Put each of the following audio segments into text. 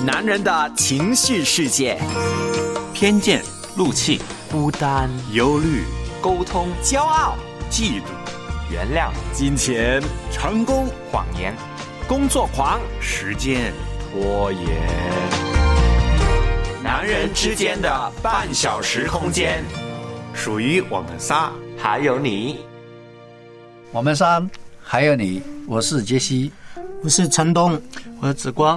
男人的情绪世界， 偏见、怒气、 孤单、 忧虑、 沟通、骄傲、 嫉妒、原谅、 金钱、成功、 谎言、 工作狂、 时间、 拖延。男人之间的半小时空间， 属于我们仨， 还有你。 我们仨还有你，我是杰西， 我是陈东， 我是紫光。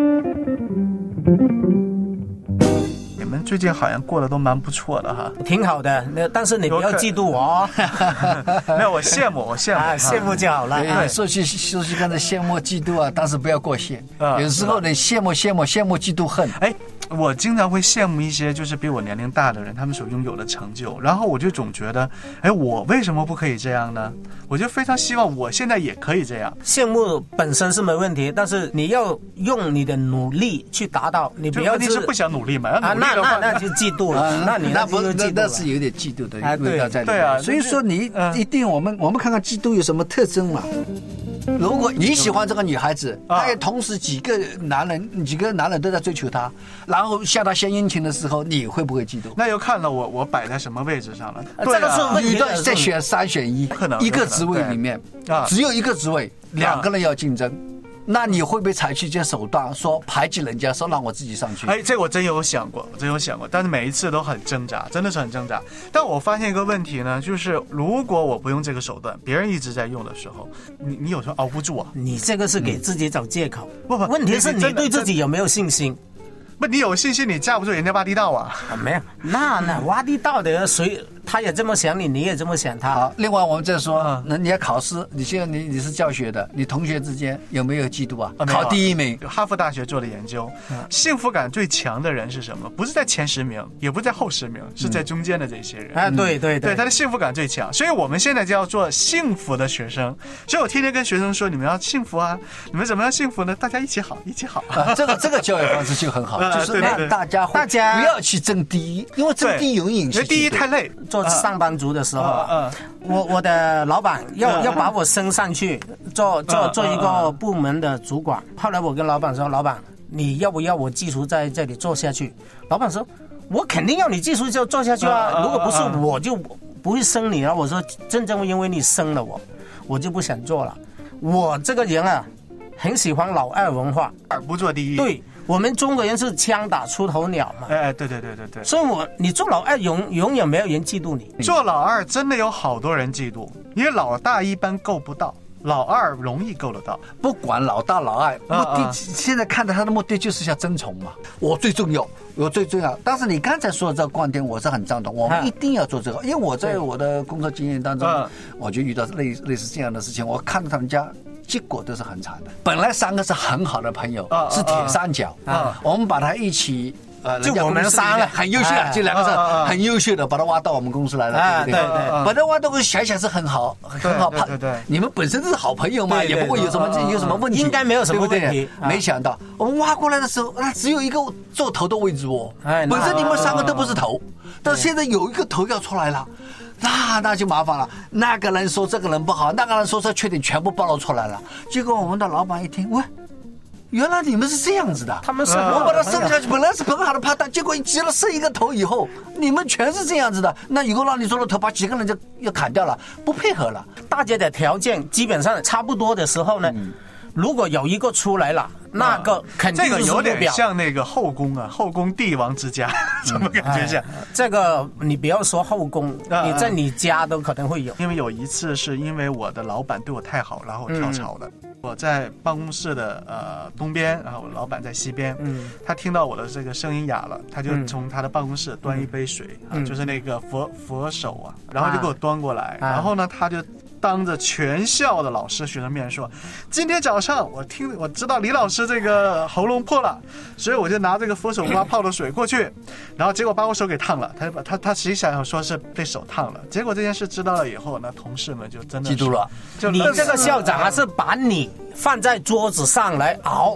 你们最近好像过得都蛮不错的哈， 挺好的。但是你不要嫉妒我哦。 没有，我羡慕， 羡慕就好了。 对，说句刚才羡慕嫉妒啊，但是不要过线。有时候你羡慕嫉妒恨。 我经常会羡慕一些就是比我年龄大的人，他们所拥有的成就，然后我就总觉得，我为什么不可以这样呢？我就非常希望我现在也可以这样。 羡慕本身是没问题，但是你要用你的努力去达到，你不要是不想努力嘛？ 那就嫉妒了。 那是有点嫉妒的味道在里面。 对啊， 所以说你一定我们看看嫉妒有什么特征嘛？如果你喜欢这个女孩子，她也同时几个男人都在追求她，然后向她献殷勤的时候，你会不会嫉妒？ 那又看了我摆在什么位置上了。 这个是女的在选3选1，一个职位里面只有一个职位，2个人要竞争。那你会不会采取这些手段，说排挤人家，说让我自己上去？ 这我真有想过，但是每一次都很挣扎，真的是很挣扎。但我发现一个问题呢，就是如果我不用这个手段，别人一直在用的时候，你有时候熬不住啊。 你这个是给自己找借口。 不， 问题是你对自己有没有信心？ 不，你有信心，你架不住人家挖地道啊。 没有，那挖地道的谁？他也这么想你，你也这么想他。 好，另外我们再说，那你要考试，你现在你是教学的，你同学之间有没有嫉妒啊？考第1名， 哈佛大学做的研究，幸福感最强的人是什么？不是在前10名，也不是在后10名，是在中间的这些人。 对， 他的幸福感最强。所以我们现在就要做幸福的学生。所以我天天跟学生说，你们要幸福啊！你们怎么样幸福呢？大家一起好。 这个教育方式就很好，就是让大家不要去争第一，因为争第一有影响。 第一太累。 做上班族的时候，我的老板要把我升上去做一个部门的主管。后来我跟老板说，老板，你要不要我继续在这里做下去？老板说，我肯定要你继续就做下去啊！如果不是我就不会升你了。我说，正因为你升了我就不想做了。我这个人啊，很喜欢老二文化， 不做第一。 对。我们中国人是枪打出头鸟嘛？ 对。 所以你做老二永远没有人嫉妒你。 做老二真的有好多人嫉妒，因为老大一般够不到，老二容易够得到。 不管老大老二，目的现在看到他的目的就是要争宠嘛。我最重要。但是你刚才说的这个观点，我是很赞同。我们一定要做这个，因为我在我的工作经验当中，我就遇到类似这样的事情，我看到他们家。结果都是很惨的。本来3个是很好的朋友，是铁三角我们把他一起就我们3个很优秀这2个是很优秀的，把他挖到我们公司来了，对不对？把他挖到我想想是很好。 对， 你们本身是好朋友嘛，也不会有什么问题， 应该没有什么问题。 没想到我们挖过来的时候，只有一个做头的位置本身你们3个都不是头，但是现在有一个头要出来了。那就麻烦了，那个人说这个人不好，那个人说这缺点全部暴露出来了。结果我们的老板一听，喂，原来你们是这样子的。 他们是我把他生下去，本来是很好的拍档，结果急了生一个头以后，你们全是这样子的。那以后让你做了头，把几个人就要砍掉了，不配合了。 大家的条件基本上差不多的时候呢，如果有一个出来了，那个肯定是这个有点像那个后宫啊，后宫帝王之家，怎么感觉像？ 这个你不要说后宫，你在你家都可能会有。 因为有一次是因为我的老板对我太好，然后我跳槽了。我在办公室的东边，然后我老板在西边。他听到我的这个声音哑了，他就从他的办公室端一杯水，就是那个佛手啊，然后就给我端过来，然后呢他就当着全校的老师学生面说，今天早上我知道李老师这个喉咙破了，所以我就拿这个佛手瓜泡的水过去，然后结果把我手给烫了。他实际想说是被手烫了，结果这件事知道了以后呢，同事们就真的嫉妒了。 你这个校长还是把你放在桌子上来熬。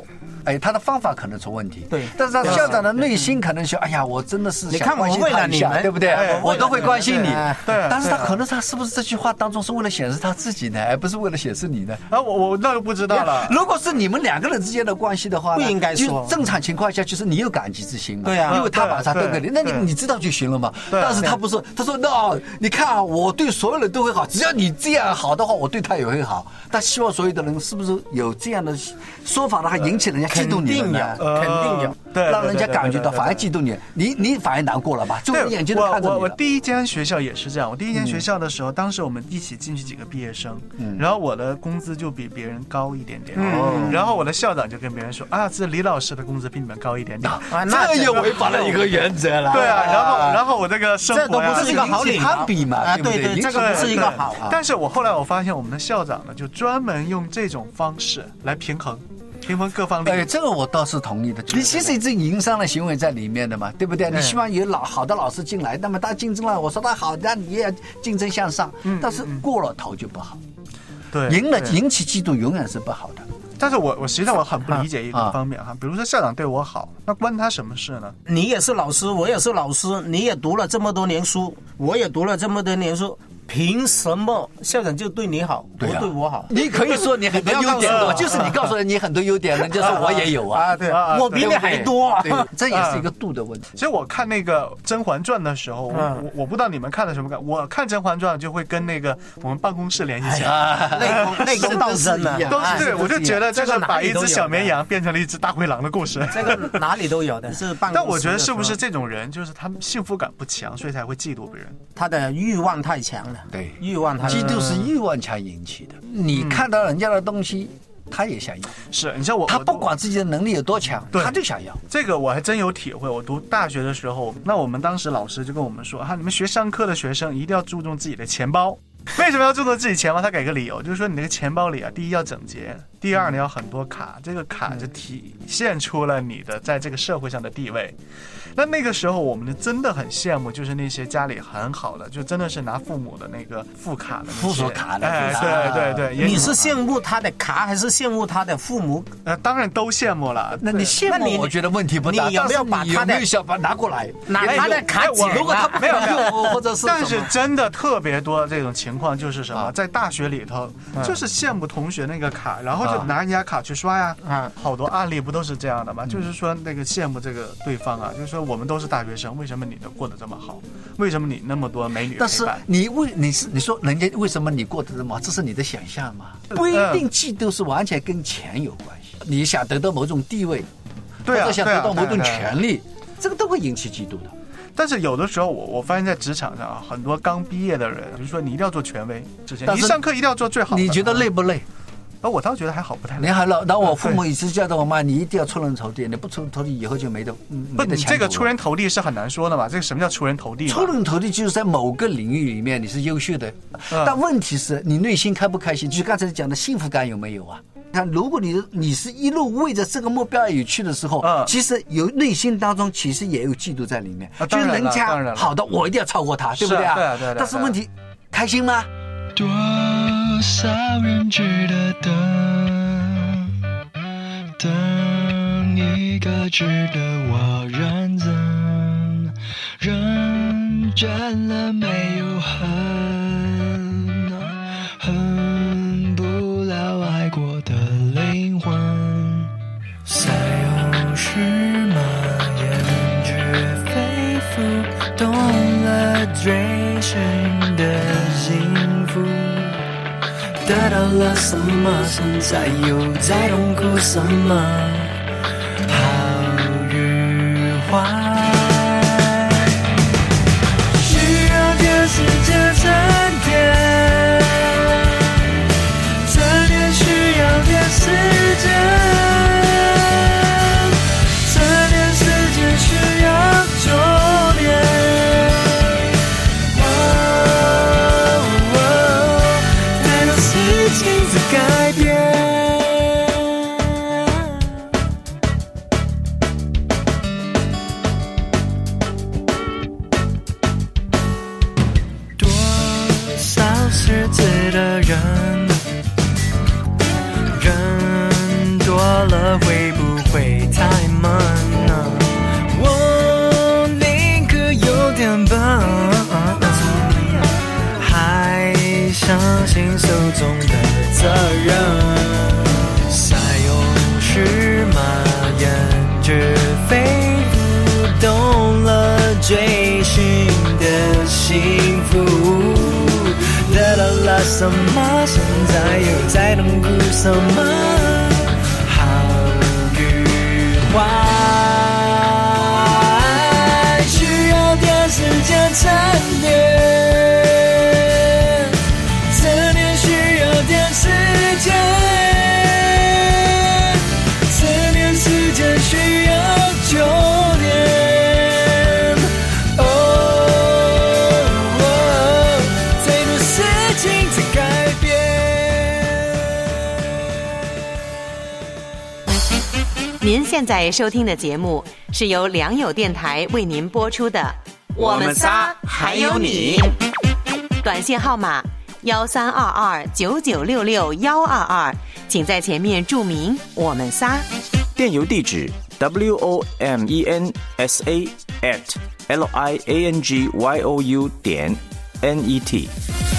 他的方法可能出问题。 对， 但是他校长的内心可能说，哎呀，我真的是想关心他一下，对不对？我都会关心你。 对， 但是他可能他是不是这句话当中是为了显示他自己呢，而不是为了显示你呢？ 我那就不知道了。 如果是你们两个人之间的关系的话， 不应该说。 正常情况下就是你有感激之心嘛， 对啊， 因为他把他都给你，那你知道就行了嘛。但是他不是，他说那你看啊，我对所有人都会好，只要你这样好的话，我对他也会好。他希望所有的人是不是有这样的说法呢？还引起人家嫉妒你呢？ 肯定有， 对， 让人家感觉到反而嫉妒你反而难过了吧？就你眼睛都看着你了。 我第一间学校也是这样，我第一间学校的时候，当时我们一起进去几个毕业生，然后我的工资就比别人高一点点，然后我的校长就跟别人说啊，这李老师的工资比你们高一点点， 这又违反了一个原则了。 对啊，然后我这个生活呀， 这都不是一个好礼攀比嘛，对不对？ 这个不是一个好。 但是后来我发现我们的校长呢，就专门用这种方式来平衡各方利益。 这个我倒是同意的。你其实这营商的行为在里面的嘛，对不对？你希望有好的老师进来，那么他竞争了，我说他好，那你也要竞争向上。但是过了头就不好， 对， 引起嫉妒永远是不好的。 但是我实际上我很不理解一个方面哈，比如说校长对我好，那关他什么事呢？ 你也是老师，我也是老师，你也读了这么多年书，我也读了这么多年书。凭什么校长就对你好，不对我好？ 你可以说你很多优点，我就是你告诉人你很多优点，人家说我也有啊。 对，我比你还多。 对，这也是一个度的问题。 其实我看那个《甄嬛传》的时候，我不知道你们看的什么感，我看《甄嬛传》就会跟那个我们办公室联系起来， 内功道真啊， 都是对，我就觉得这个把一只小绵羊变成了一只大灰狼的故事， 这个哪里都有的，是办公室。 但我觉得是不是这种人，就是他们幸福感不强，所以才会嫉妒别人？ 他的欲望太强了， 对， 欲望。 嫉妒是欲望强引起的。你看到人家的东西，他也想要。 是你像我， 他不管自己的能力有多强，他就想要。 这个我还真有体会。我读大学的时候，那我们当时老师就跟我们说，你们学商科的学生一定要注重自己的钱包。为什么要注重自己钱包？他给个理由，就是说你那个钱包里啊，第一要整洁，第二呢要很多卡，这个卡就体现出了你的在这个社会上的地位。那个时候我们真的很羡慕，就是那些家里很好的，就真的是拿父母的那个副卡的附属卡的。 对， 你是羡慕他的卡，还是羡慕他的父母？ 当然都羡慕了。 那你羡慕，我觉得问题不大。 你有没有把他的小把拿过来， 拿他的卡剪了？ 如果他没有用，或者是， 但是真的特别多这种情况，就是什么，在大学里头，就是羡慕同学那个卡，然后就拿人家卡去刷呀。好多案例不都是这样的吗？就是说那个羡慕这个对方啊，就是说我们都是大学生，为什么你都过得这么好？为什么你那么多美女陪伴？ 但是你说人家为什么你过得这么好？这是你的想象吗？不一定，嫉妒是完全跟钱有关系。你想得到某种地位，或者想得到某种权利，这个都会引起嫉妒的。 但是有的时候我发现在职场上啊，很多刚毕业的人，比如说你一定要做权威，你上课一定要做最好的。 你觉得累不累？ 我倒觉得还好，不太累。 你还老，然后我父母一直教导我妈，你一定要出人头地，你不出人头地以后就没得。 不，你这个出人头地是很难说的嘛。这个什么叫出人头地？ 出人头地就是在某个领域里面你是优秀的，但问题是你内心开不开心？就是刚才讲的幸福感有没有啊？看，如果你是一路为着这个目标而去的时候，其实有内心当中其实也有嫉妒在里面，就是人家好的我一定要超过他，对不对啊？ 对。 但是问题，开心吗？ 多少人值得等一个值得我认真，认真了没有恨不了爱过的灵魂。赛有时马焉知非福，懂了追寻的幸福，得到了什么，现在又在痛苦什么？好与坏，需要点时间沉淀，沉淀需要点时间，沉淀时间需要修炼。改变。 么？现在又在痛苦什么？好与坏，需要点时间沉淀。 您现在收听的节目是由良友电台为您播出的《 我们仨还有你》， 短信号码132299662122，请在前面注明“我们仨”。 电邮地址 womensa@liangyou.net。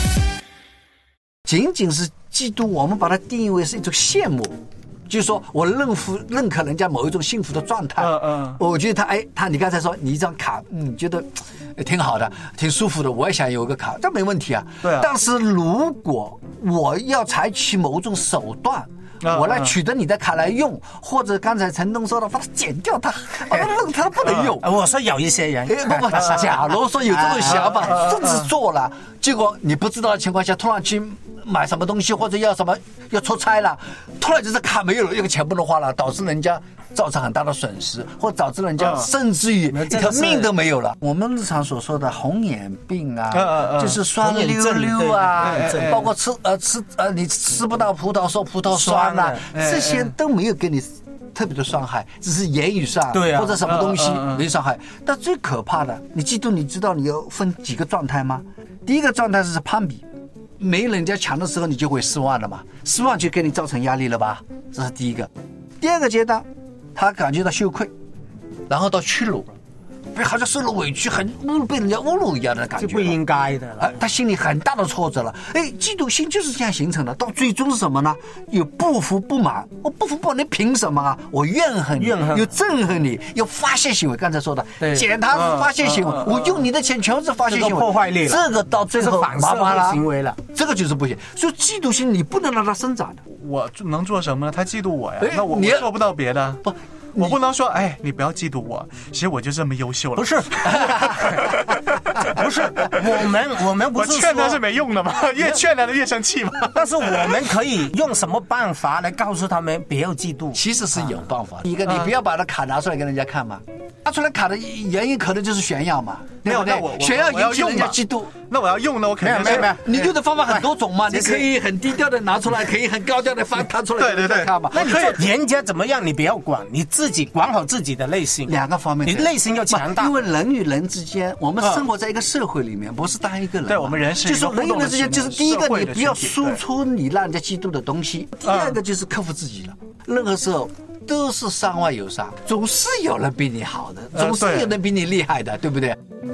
仅仅是嫉妒，我们把它定义为是一种羡慕。就是说我认可人家某一种幸福的状态，我觉得他你刚才说你一张卡，觉得挺好的，挺舒服的，我也想有一个卡，这没问题啊。 对啊。 但是如果我要采取某种手段，我来取得你的卡来用，或者刚才陈东说的，把它剪掉它，它不能用。 我说有一些人， 不，假如说有这种想法，甚至做了，结果你不知道的情况下，突然去买什么东西或者要什么要出差了，突然就是卡没有了，这个钱不能花了，导致人家造成很大的损失，或导致人家甚至于一条命都没有了。我们日常所说的红眼病啊，就是酸溜溜啊，包括你吃不到葡萄说葡萄酸啊，这些都没有给你特别的伤害，只是言语上或者什么东西没伤害。但最可怕的，你嫉妒，你知道你要分几个状态吗？第一个状态是攀比，没人家强的时候你就会失望了嘛，失望就给你造成压力了吧，这是第一个。第二个阶段，他感觉到羞愧，然后到屈辱，好像受了委屈，被人家侮辱一样的感觉， 就不应该的了。 他心里很大的挫折了。嫉妒心就是这样形成的，到最终是什么呢？有不服不满，我不服不满，你凭什么啊？我怨恨你，有憎恨你，有发泄行为。刚才说的，检查是发泄行为，我用你的钱全是发泄行为， 破坏力了， 这个到最后反社会行为了， 这个就是不行。所以嫉妒心你不能让它生长的。 我能做什么呢？他嫉妒我呀，那我做不到别的。不。我不能说，你不要嫉妒我，其实我就这么优秀了。 不是，不是，我们不是我劝他是没用的嘛，越劝他越生气嘛。 但是我们可以用什么办法来告诉他们不要嫉妒？ 其实是有办法。一个，你不要把他卡拿出来给人家看嘛，拿出来卡的原因可能就是炫耀嘛，对不对？炫耀引起人家嫉妒。 那我要用，那我肯定没有，你用的方法很多种嘛，你可以很低调的拿出来，可以很高调的弹出来，对，看嘛。 那你说人家怎么样，你不要管，你自己管好自己的内心。 两个方面， 你内心要强大。 因为人与人之间，我们生活在一个社会里面，不是单一个人。 对，我们人是就是人与人之间，就是第一个，你不要输出你让人家嫉妒的东西；第二个就是克服自己了。任何时候都是山外有山，总是有人比你好的，总是有人比你厉害的，对不对？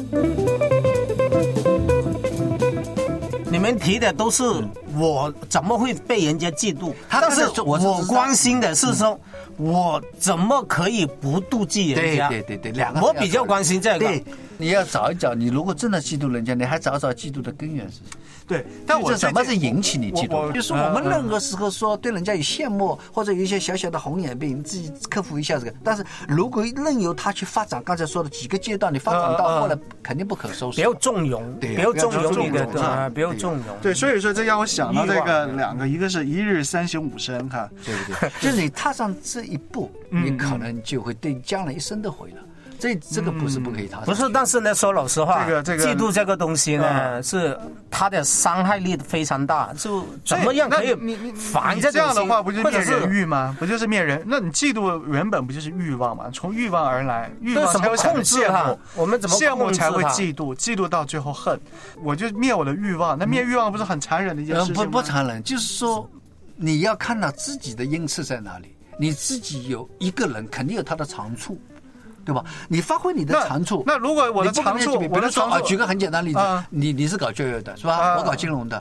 你们提的都是我怎么会被人家嫉妒，但是我关心的是说，我怎么可以不妒忌人家？ 对，两个。 我比较关心这个。 对，你要找一找，你如果真的嫉妒人家，你还找找嫉妒的根源是什么？ 对，但我这什么是引起你嫉妒？就是我们任何时候说对人家有羡慕，或者有一些小小的红眼病，你自己克服一下这个。但是如果任由他去发展，刚才说的几个阶段，你发展到后来肯定不可收拾。 不要纵容，不要纵容你的，不要纵容。 对，所以说这让我想到这个两个，一个是一日三省吾身，哈， 对不对？就是你踏上这一步，你可能就会对将来一生都毁了。这个不是不可以踏上。 不是，但是呢，说老实话， 这个嫉妒这个东西呢，是它的伤害力非常大。就怎么样可以防这样的话，不就是灭人欲吗？不就是灭人？那你嫉妒原本不就是欲望吗？从欲望而来，欲望才有产生羡慕， 我们怎么羡慕才会嫉妒，嫉妒到最后恨，我就灭我的欲望。那灭欲望不是很残忍的一件事情吗？ 不残忍，就是说你要看到自己的恩赐在哪里。你自己有一个人肯定有他的长处。对吧？你发挥你的长处。 那如果我的长处， 比如说举个很简单的例子，你是搞教育的是吧？我搞金融的。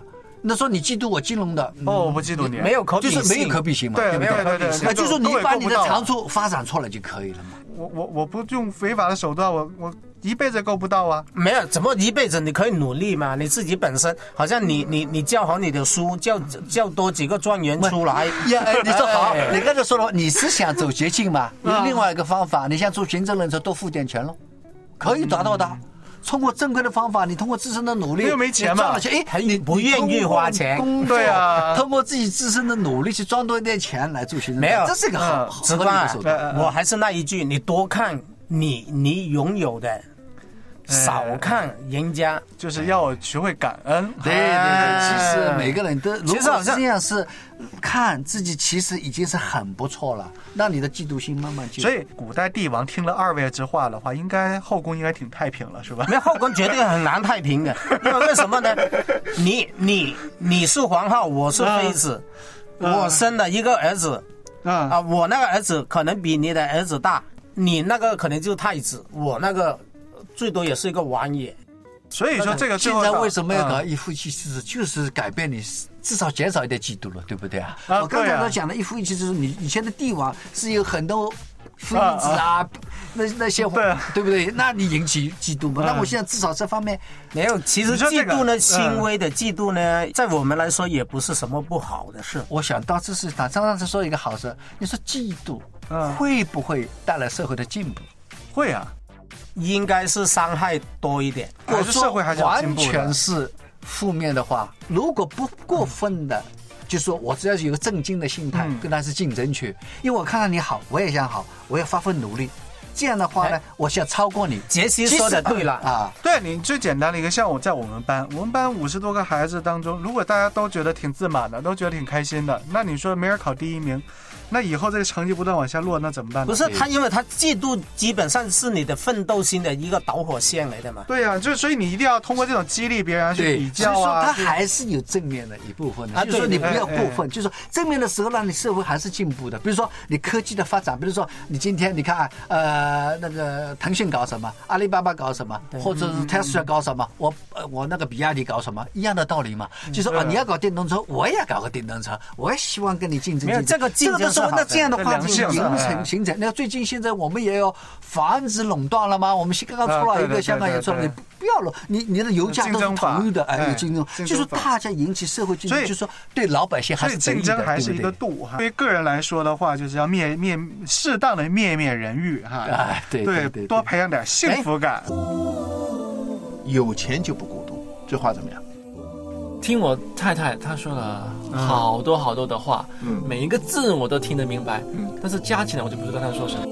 那说你嫉妒我金融的， 我不嫉妒你， 没有可比性， 就是没有可比性嘛， 对， 不对？ 对， 那就是你把你的长处发展出来就可以了嘛。 我不用违法的手段，我一辈子够不到啊！ 没有怎么一辈子，你可以努力嘛。你自己本身好像你教好你的书，教多几个状元出来。 你说好，你刚才说了，你是想走捷径嘛？有另外一个方法，你想做行政人才多付点钱喽，可以达到的。通过正规的方法，你通过自身的努力， 又没钱嘛？ 你不愿意花钱， 对啊，通过自己自身的努力去赚多一点钱来做行政， 没有， 这是个好直观。我还是那一句，你多看你拥有的。少看人家， 就是要学会感恩。 对，其实每个人都，其实好像这样是看自己，其实已经是很不错了，让你的嫉妒心慢慢就。 所以古代帝王听了二位之话的话，应该后宫应该挺太平了，是吧？ 没有后宫绝对很难太平的，因为什么呢？你是皇后，我是妃子，我生了一个儿子，我那个儿子可能比你的儿子大，你那个可能就是太子，我那个。最多也是一个王爷， 所以说这个现在为什么要搞一夫一妻制，就是改变你，至少减少一点嫉妒了，对不对啊？我刚才都讲了一夫一妻制，你以前的帝王是有很多妃子啊，那些对不对？那你引起嫉妒嘛？那我现在至少这方面没有。其实嫉妒呢，轻微的嫉妒呢，在我们来说也不是什么不好的事。 我想到这是常常是说一个好事，你说嫉妒会不会带来社会的进步？ 会啊。 应该是伤害多一点。 我说完全是负面的话，如果不过分的，就说我只要有个正经的心态，跟他是竞争去，因为我看到你好，我也想好，我要发奋努力。这样的话呢，我想超过你。 杰西说的对了啊， 对你最简单的一个，像我在我们班50多个孩子当中，如果大家都觉得挺自满的，都觉得挺开心的，那你说没人考第一名。那以后这个成绩不断往下落，那怎么办呢？ 不是他，因为他嫉妒基本上是你的奋斗心的一个导火线来的嘛。 对呀，就所以你一定要通过这种激励别人去比较啊。所以说他还是有正面的一部分的，就是说你不要过分，就是说正面的时候让你社会还是进步的。比如说你科技的发展，比如说你今天你看那个腾讯搞什么，阿里巴巴搞什么，或者是 Tesla 搞什么，我那个比亚迪搞什么，一样的道理嘛。就是说你要搞电动车，我也要搞个电动车，我也希望跟你竞争。 没有这个竞争是好的。 那这样的话就形成。那最近现在我们也要防止垄断了吗？我们刚刚出来一个，香港也出来，你不要了，你的油价都是统一的，有竞争，就是大家引起社会竞争，就是说对老百姓还是竞争还是一个度哈。对于个人来说的话，就是要适当的灭人欲哈。对，多培养点幸福感。 有钱就不孤独，这话怎么样？ 听我太太她说了好多的话，每一个字我都听得明白，但是加起来我就不知道她说什么。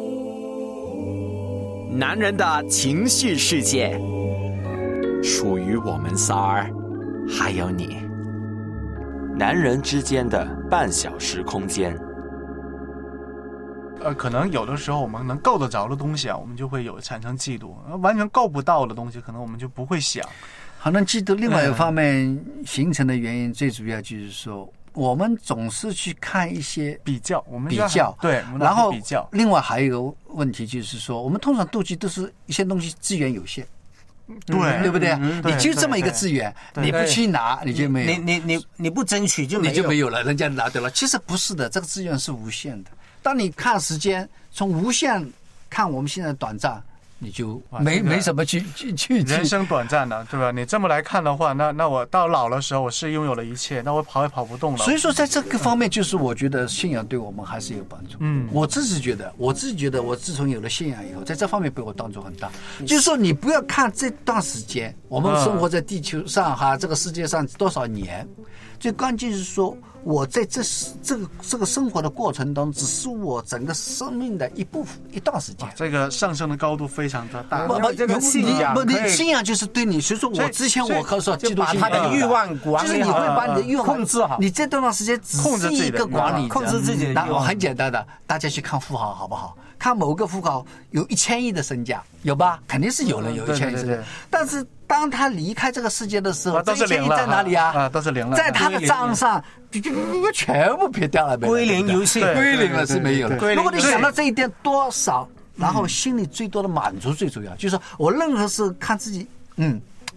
男人的情绪世界属于我们仨儿，还有你。男人之间的半小时空间。 可能有的时候我们能够得着的东西啊，我们就会产生嫉妒；完全够不到的东西，可能我们就不会想。 可能嫉妒另外一方面形成的原因，最主要就是说，我们总是去看一些比较，我们比较对， 然后比较。 另外还有一个问题就是说，我们通常妒忌都是一些东西资源有限，对不对？你就这么一个资源，你不去拿，你就没有。 你不争取就没有了，人家拿掉了。其实不是的，这个资源是无限的。当你看时间，从无限看我们现在的短暂。你就没什么去人生短暂的，对吧？你这么来看的话，那我到老的时候，我是拥有了一切，那我跑也跑不动了。 所以说，在这个方面，就是我觉得信仰对我们还是有帮助。我自己觉得，我自从有了信仰以后，在这方面被我帮助很大。就是说，你不要看这段时间，我们生活在地球上哈，这个世界上多少年，最关键是说。我在这个生活的过程当中，只是我整个生命的一段时间。 这个上升的高度非常的大。 这个信仰， 信仰就是对你。所以说我之前我可说， 就把他的欲望管理好， 就是你会把你的欲望控制好。 你这段时间只是一个管理， 控制自己的欲望。 那很简单的，大家去看富豪好不好？看某个富豪有1000亿的身价，有吧？肯定是有人有1000亿身价，但是。当他离开这个世界的时候， 都是零了， 在哪里啊？ 都是零了， 在他的账上全部撇掉了， 归零游戏， 归零了是没有了。如果你想到这一点多少，然后心里最多的满足最主要，就是说我任何事看自己，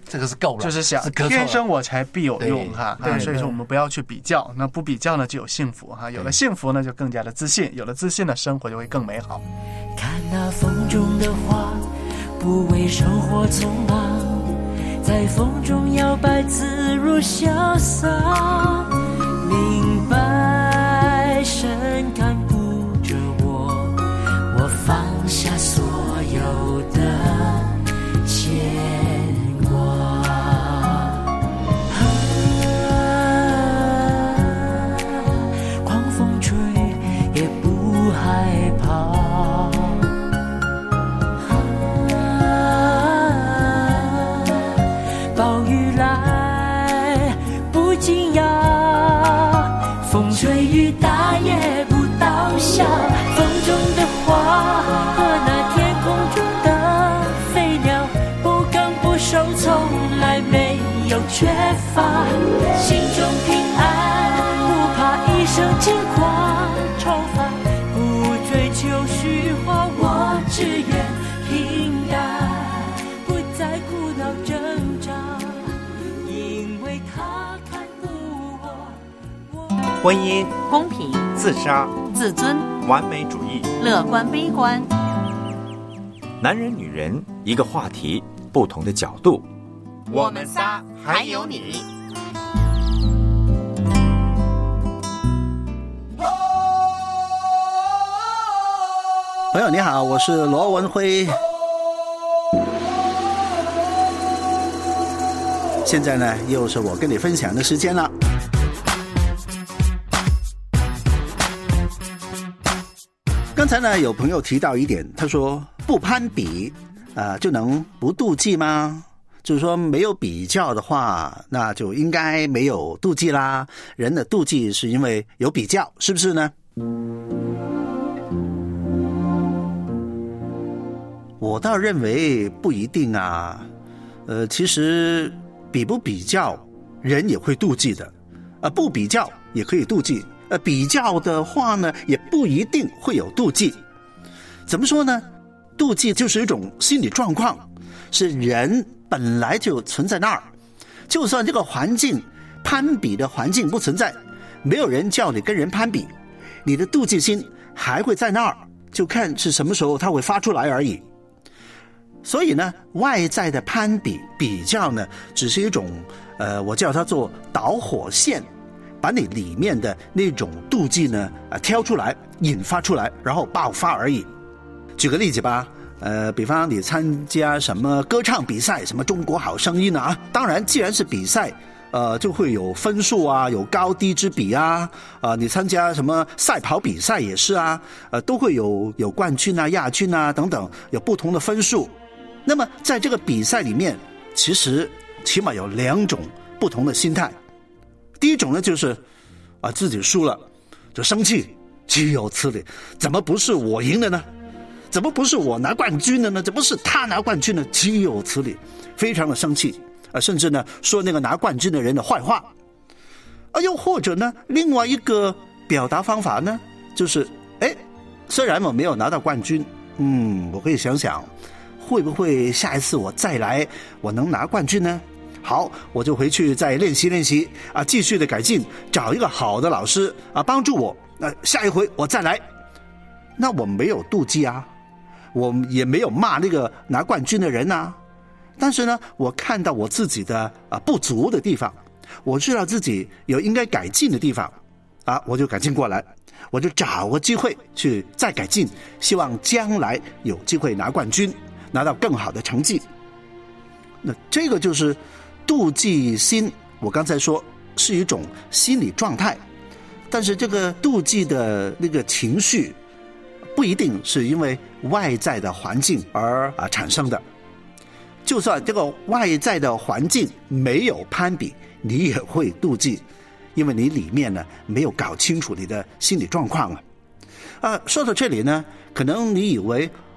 这个是够了， 就是想天生我材必有用哈，所以说我们不要去比较，那不比较呢就有幸福哈，有了幸福呢就更加的自信，有了自信呢生活就会更美好。 看那风中的花，不为生活匆忙，在风中摇摆自如潇洒，明白神看顾着我，我放下所有的牵挂。狂风吹也不害怕，暴雨来不惊讶，风吹雨打也不倒下，风中的花和那天空中的飞鸟，不更不瘦，从来没有缺乏，心中平安，不怕一生轻狂愁烦，不追求虚华，我只愿平淡，不再苦恼挣扎，因为他看顾我。 婚姻、 公平、 自杀、 自尊、 完美主义、 乐观悲观， 男人女人一个话题，不同的角度。 我们仨还有你。 朋友你好，我是罗文辉。现在呢，又是我跟你分享的时间了。刚才呢，有朋友提到一点，他说不攀比就能不妒忌吗？就是说没有比较的话，那就应该没有妒忌啦。人的妒忌是因为有比较，是不是呢？我倒认为不一定啊。其实比不比较，人也会妒忌的。不比较也可以妒忌。比较的话呢，也不一定会有妒忌。怎么说呢？妒忌就是一种心理状况，是人本来就存在那儿。就算这个环境攀比的环境不存在，没有人叫你跟人攀比，你的妒忌心还会在那儿，就看是什么时候它会发出来而已。所以呢，外在的攀比比较呢，只是一种我叫它做导火线，把你里面的那种妒忌呢挑出来，引发出来，然后爆发而已。举个例子吧，比方你参加什么歌唱比赛，什么中国好声音啊，当然既然是比赛，就会有分数啊，有高低之比啊，你参加什么赛跑比赛也是啊，都会有冠军啊、亚军啊等等，有不同的分数。那么在这个比赛里面，其实起码有两种不同的心态。第一种呢，就是自己输了就生气，岂有此理，怎么不是我赢了呢？怎么不是我拿冠军了呢？怎么是他拿冠军呢？岂有此理，非常的生气，甚至呢说那个拿冠军的人的坏话。又或者呢，另外一个表达方法呢，就是虽然我没有拿到冠军，我可以想想会不会下一次我再来我能拿冠军呢？好，我就回去再练习练习继续的改进，找一个好的老师帮助我，下一回我再来。那我没有妒忌啊，我也没有骂那个拿冠军的人啊，但是呢，我看到我自己的不足的地方，我知道自己有应该改进的地方我就改进过来，我就找个机会去再改进，希望将来有机会拿冠军，拿到更好的成绩。那这个就是妒忌心，我刚才说是一种心理状态，但是这个妒忌的那个情绪不一定是因为外在的环境而产生的。就算这个外在的环境没有攀比，你也会妒忌，因为你里面呢没有搞清楚你的心理状况说到这里呢，可能你以为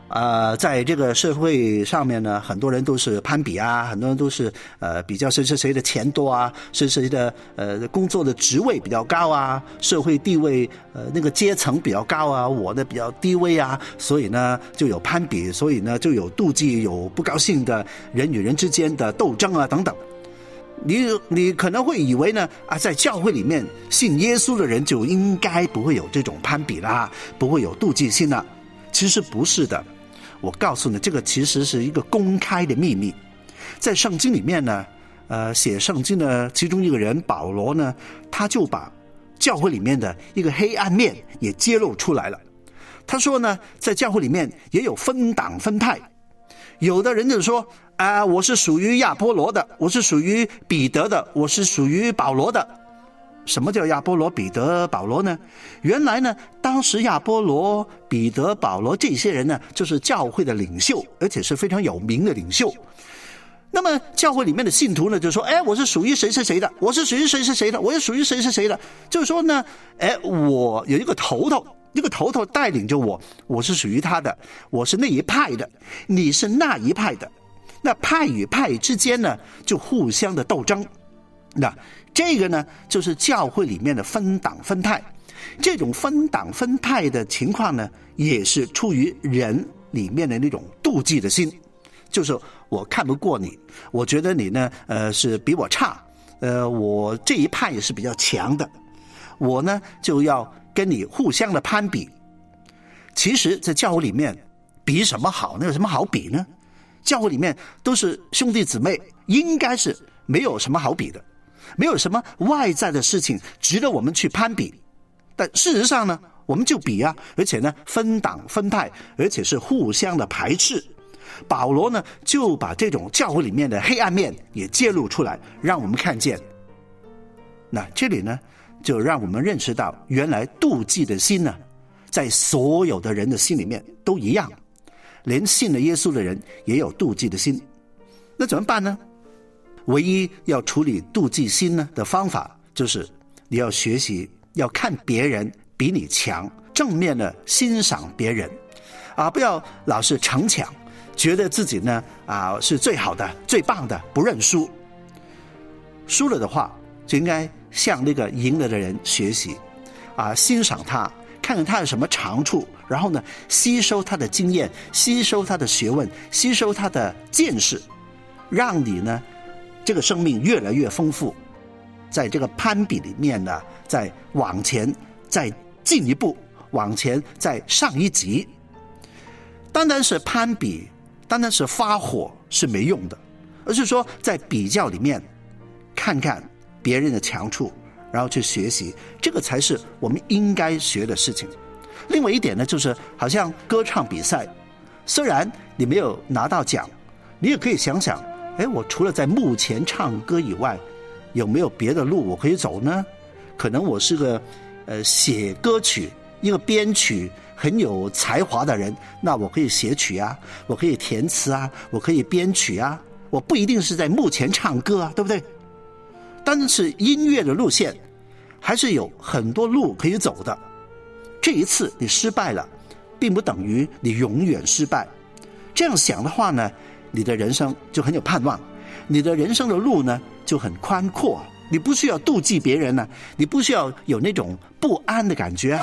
在这个社会上面呢，很多人都是攀比啊，很多人都是比较谁的钱多啊，谁的工作的职位比较高啊，社会地位那个阶层比较高啊，我的比较低微啊，所以呢就有攀比，所以呢就有妒忌，有不高兴的人与人之间的斗争啊等等。你可能会以为呢在教会里面信耶稣的人就应该不会有这种攀比啦，不会有妒忌心啦。其实不是的，我告诉你，这个其实是一个公开的秘密。在圣经里面呢，写圣经的其中一个人保罗呢，他就把教会里面的一个黑暗面也揭露出来了。他说呢，在教会里面也有分党分派，有的人就说我是属于亚波罗的，我是属于彼得的，我是属于保罗的。什么叫亚波罗、彼得、保罗呢？原来呢，当时亚波罗、彼得、保罗这些人呢，就是教会的领袖，而且是非常有名的领袖。那么教会里面的信徒呢，就说我是属于谁谁谁的，我是属于谁谁谁的，我也属于谁谁谁的。就是说呢，我有一个头头，一个头头带领着我是属于他的，我是那一派的，你是那一派的。那派与派之间呢，就互相的斗争。那这个呢，就是教会里面的分党分派。这种分党分派的情况呢，也是出于人里面的那种妒忌的心，就是我看不过你，我觉得你呢是比我差，我这一派也是比较强的，我呢就要跟你互相的攀比。其实在教会里面比什么好，那有什么好比呢？教会里面都是兄弟姊妹，应该是没有什么好比的，没有什么外在的事情值得我们去攀比。但事实上呢，我们就比啊，而且呢分党分派，而且是互相的排斥。保罗呢就把这种教会里面的黑暗面也揭露出来，让我们看见。那这里呢就让我们认识到，原来妒忌的心呢，在所有的人的心里面都一样，连信了耶稣的人也有妒忌的心。那怎么办呢？唯一要处理妒忌心呢的方法，就是你要学习要看别人比你强，正面的欣赏别人不要老是逞强，觉得自己呢是最好的最棒的，不认输。输了的话就应该向那个赢了的人学习欣赏他，看看他有什么长处，然后呢吸收他的经验，吸收他的学问，吸收他的见识，让你呢这个生命越来越丰富。在这个攀比里面呢，再往前再进一步，往前再上一级。单单是攀比，单单是发火是没用的，而是说在比较里面看看别人的强处，然后去学习，这个才是我们应该学的事情。另外一点呢，就是好像歌唱比赛，虽然你没有拿到奖，你也可以想想，我除了在幕前唱歌以外，有没有别的路我可以走呢？可能我是个写歌曲一个编曲很有才华的人，那我可以写曲啊，我可以填词啊，我可以编曲啊，我不一定是在幕前唱歌啊，对不对？但是音乐的路线还是有很多路可以走的。这一次你失败了，并不等于你永远失败。这样想的话呢，你的人生就很有盼望，你的人生的路呢就很宽阔，你不需要妒忌别人呢，你不需要有那种不安的感觉。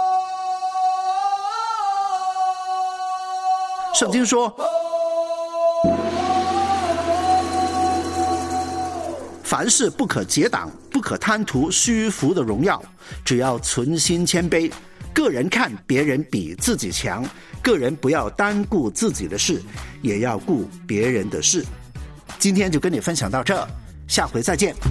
圣经说，凡事不可结党，不可贪图虚浮的荣耀，只要存心谦卑，个人看别人比自己强，个人不要单顾自己的事，也要顾别人的事。今天就跟你分享到这，下回再见。